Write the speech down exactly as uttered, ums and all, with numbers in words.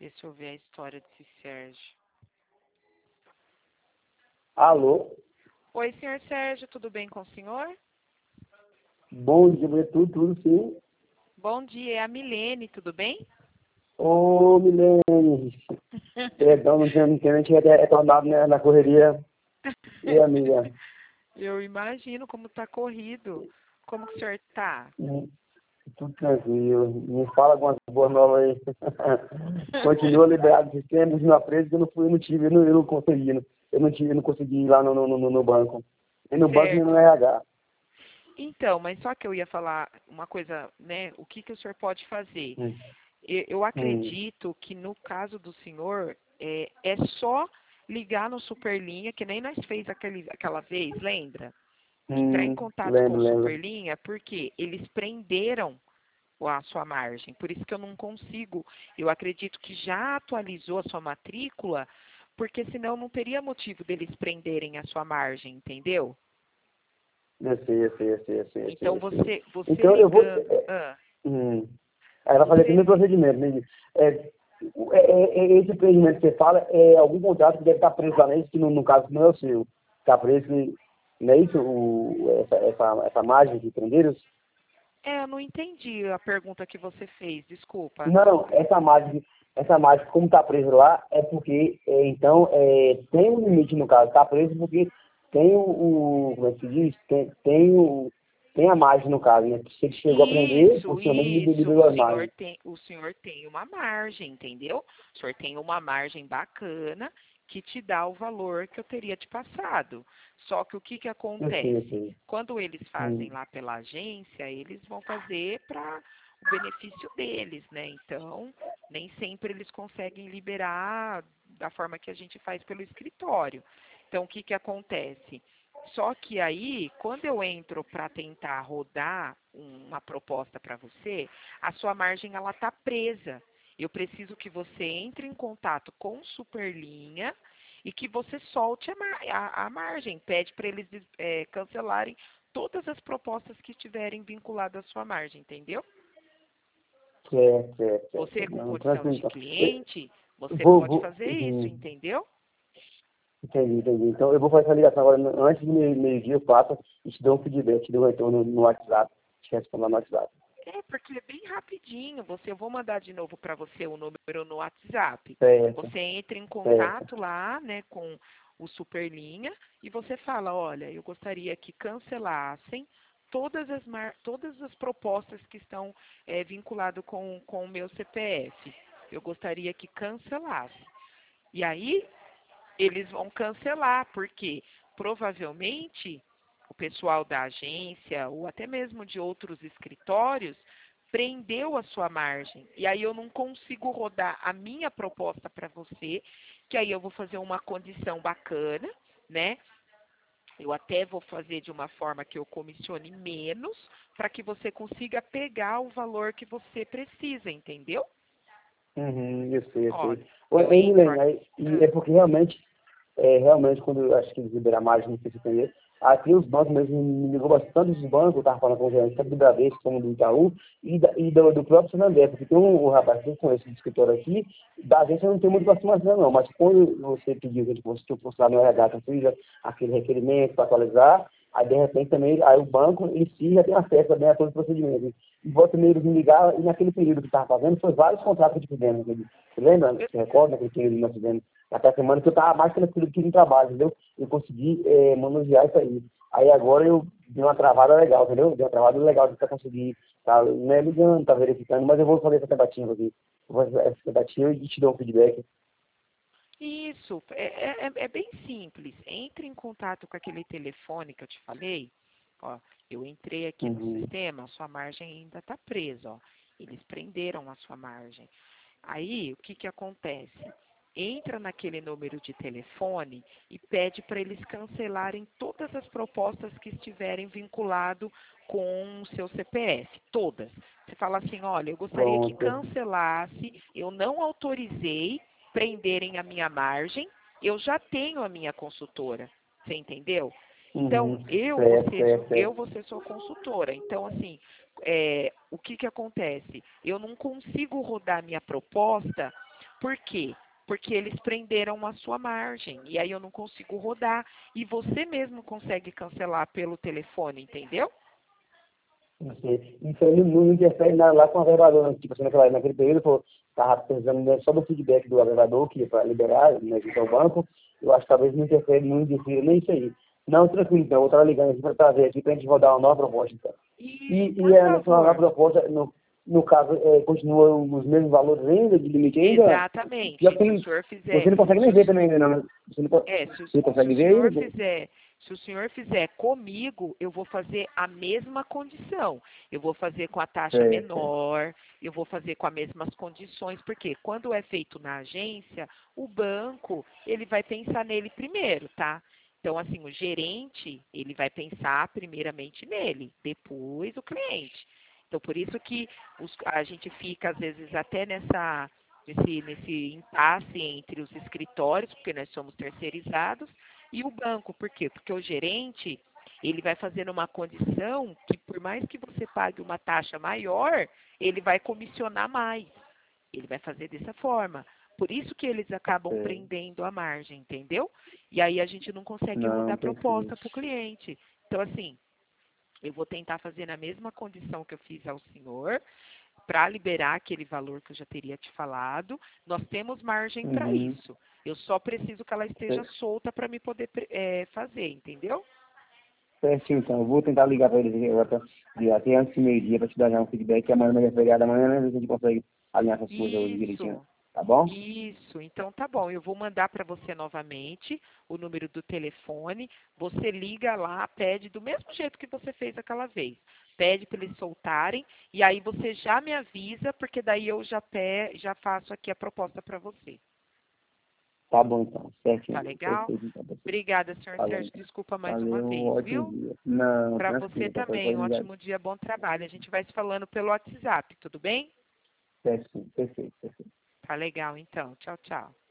Deixa eu ver a história desse Sérgio. Alô? Oi, senhor Sérgio, tudo bem com o senhor? Bom dia, tudo, tudo sim. Bom dia, é a Milene, tudo bem? Ô, Milene, perdão, não tinha, não tinha, não tinha retornado né, na correria. E amiga? Eu imagino como tá corrido. Como que o senhor tá? Hum, Tudo tranquilo. Me fala algumas boas novas aí. Continua liberado do sistema, continua preso, que eu não fui, eu não tive, eu não, eu não consegui. Eu não tive, eu não consegui ir lá no, no, no, no banco. Nem no banco, nem no Certo. R H. Então, mas só que eu ia falar uma coisa, né? O que que o senhor pode fazer? Hum, Eu, eu hum, acredito que no caso do senhor, é, é só ligar no Superlinha, que nem nós fez aquele, aquela vez, lembra? Entrar em hum, contato com lembro, o lembro. Superlinha, porque eles prenderam a sua margem. Por isso que eu não consigo. Eu acredito que já atualizou a sua matrícula, porque senão não teria motivo deles prenderem a sua margem, entendeu? Eu sei, eu sei, eu sei, eu sei, eu sei, Então eu sei. você, você Então eu vou. ligando, é, ah, hum. Aí vai fazer aquele você mesmo procedimento, né? É, é, é, é, esse procedimento que você fala é algum contrato que deve estar preso lá nesse, que no, no caso não é o seu. Está preso, não é isso? O, essa, essa, essa margem de prendeiros? é, eu não entendi a pergunta que você fez, desculpa. Não, essa margem, essa margem, como está preso lá, é porque, é, então, é, tem um limite no caso. Está preso porque tem o, o- como é que se diz? Tem, tem, o, tem a margem no caso, né? Se ele chegou a prender, Isso, possivelmente isso. liberou O as senhor margens. tem, o senhor tem uma margem, entendeu? O senhor tem uma margem bacana que te dá o valor que eu teria te passado. Só que o que que Eu sei, eu acontece? sei. Quando eles fazem Hum, lá pela agência, eles vão fazer para o benefício deles, né? Então, nem sempre eles conseguem liberar da forma que a gente faz pelo escritório. Então, o que que acontece? Só que aí, quando eu entro para tentar rodar uma proposta para você, a sua margem ela está presa. Eu preciso que você entre em contato com o Superlinha e que você solte a, mar a, a margem. Pede para eles é, cancelarem todas as propostas que estiverem vinculadas à sua margem, entendeu? certo, certo, Você, certo. com Não, condição tranquilo, de então. Eu, cliente, você Vou, pode vou. fazer isso, Uhum. entendeu? Entendi, entendi. Então eu vou fazer essa ligação agora, no- antes do meio- meio-dia, eu faço e te dou um feedback, te dou um retorno no, no WhatsApp. Te respondo no WhatsApp. É, porque é bem rapidinho. Você, eu vou mandar de novo para você o número no WhatsApp. Certo, Você entra em certo. contato lá, né, com o Superlinha e você fala, olha, eu gostaria que cancelassem todas as, mar... todas as propostas que estão é, vinculadas com, com o meu C P F. Eu gostaria que cancelasse. E aí, eles vão cancelar, porque provavelmente o pessoal da agência ou até mesmo de outros escritórios prendeu a sua margem. E aí eu não consigo rodar a minha proposta para você, que aí eu vou fazer uma condição bacana, né? Eu até vou fazer de uma forma que eu comissone menos, para que você consiga pegar o valor que você precisa, entendeu? Uhum, eu sei, eu sei. Olha, Ô, eu Ei, entro Milene, aqui. aí, e é porque realmente, é, realmente, quando eu acho que eles liberam mais, não sei se entender, aqui os bancos mesmo me ligou bastante dos bancos, eu estava falando com o gerente, tanto do Bradesco como do Itaú, e, da, e do, do próprio Santander, porque tem um, um rapaz que eu conheço de escritório aqui, da agência não tem muito aproximação não, mas quando você pediu que eu que eu fosse lá no R H, que eu fiz aquele requerimento para atualizar, aí de repente também, aí o banco em si já tem acesso também a todos os procedimentos. E volta meio me ligar, e naquele período que estava fazendo, foi vários contratos que fizemos. Naquele, você lembra? Você recorda naquele período que nós fizemos? Até a semana que eu estava mais tranquilo que no trabalho, entendeu? Eu consegui é, manusear isso aí. Aí agora eu dei uma travada legal, entendeu? Dei uma travada legal de conseguir, tá, não é ligando, tá verificando, mas eu vou fazer essa tentativa aqui. Eu vou fazer essa tentativa e te dou um feedback. Isso, é, é, é bem simples. Entre em contato com aquele telefone que eu te falei. Ó, eu entrei aqui no Uhum. sistema, a sua margem ainda está presa, ó. Eles prenderam a sua margem. Aí, o que que acontece? Entra naquele número de telefone e pede para eles cancelarem todas as propostas que estiverem vinculado com o seu C P F, todas. Você fala assim, olha, eu gostaria que Pronto. cancelasse, eu não autorizei prenderem a minha margem, eu já tenho a minha consultora, você entendeu? Então, Uhum. eu vou Certo, ser, certo, eu certo. vou ser sua consultora. Então, assim, é, o que que acontece? Eu não consigo rodar minha proposta Por quê? Porque eles prenderam a sua margem, e aí eu não consigo rodar, e você mesmo consegue cancelar pelo telefone, entendeu? Não sei. Isso aí não, não interfere nada lá com o avivador, né? Tipo assim, naquela, naquele período, pô, estava precisando, né, só do feedback do avivador, que para liberar, né, junto ao banco, eu acho que talvez não interfere, não interfira nem isso aí. Não, tranquilo, então, eu estava ligando aqui para ver aqui, para a gente rodar uma nova proposta, então. Isso, E, por e a nessa nova favor. proposta, no, no caso, é, continuam os mesmos valores ainda, de limite ainda? Exatamente. Já tem, Se o senhor você fizer, não consegue se nem o ver também, né, não, né? Você, não, co- É, se, o- você se consegue o ver senhor ainda? fizer, se o senhor fizer comigo, eu vou fazer a mesma condição. Eu vou fazer com a taxa Certo. menor, eu vou fazer com as mesmas condições, porque quando é feito na agência, o banco, ele vai pensar nele primeiro, tá? Então, assim, o gerente, ele vai pensar primeiramente nele, depois o cliente. Então, por isso que os- a gente fica, às vezes, até nessa nesse, nesse impasse entre os escritórios, porque nós somos terceirizados, e o banco. Por quê? Porque o gerente, ele vai fazer uma condição que, por mais que você pague uma taxa maior, ele vai comissionar mais. Ele vai fazer dessa forma. Por isso que eles acabam É, prendendo a margem, entendeu? E aí a gente não consegue não, rodar proposta perfeito. para o cliente. Então, assim, eu vou tentar fazer na mesma condição que eu fiz ao senhor, para liberar aquele valor que eu já teria te falado. Nós temos margem para Uhum. isso. Eu só preciso que ela esteja solta para me poder é, fazer, entendeu? Certinho, então. Eu vou tentar ligar para eles agora pra- de- até antes do meio-dia para te dar já um feedback. Amanhã não é feriado amanhã, né? A gente consegue alinhar essas coisas hoje direitinho. Isso. Tá bom? Isso, então tá bom. Eu vou mandar para você novamente o número do telefone. Você liga lá, pede do mesmo jeito que você fez aquela vez. Pede para eles soltarem e aí você já me avisa, porque daí eu já, pe já faço aqui a proposta para você. Tá bom, então. Tá Certinho. legal? Perfeito, então. Perfeito. Obrigada, senhor Falou, Sérgio. então. Desculpa mais uma Valeu, vez, ótimo viu? dia. Não, Para você tranquilo. Qualquer também, coisa, um ligar. ótimo dia, bom trabalho. A gente vai se falando pelo WhatsApp, tudo bem? Certinho. Perfeito, perfeito. Tá legal, então. Tchau, tchau.